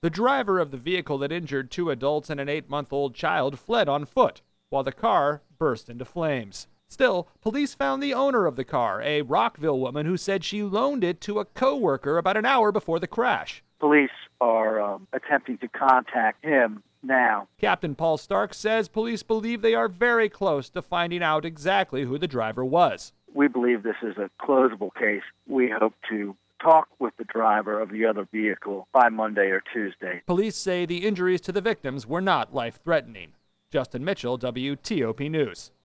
The driver of the vehicle that injured 2 adults and an 8-month-old child fled on foot, while the car burst into flames. Still, police found the owner of the car, a Rockville woman who said she loaned it to a coworker about an hour before the crash. Police are attempting to contact him now. Captain Paul Stark says police believe they are very close to finding out exactly who the driver was. We believe this is a closable case. We hope to talk with the driver of the other vehicle by Monday or Tuesday. Police say the injuries to the victims were not life-threatening. Justin Mitchell, WTOP News.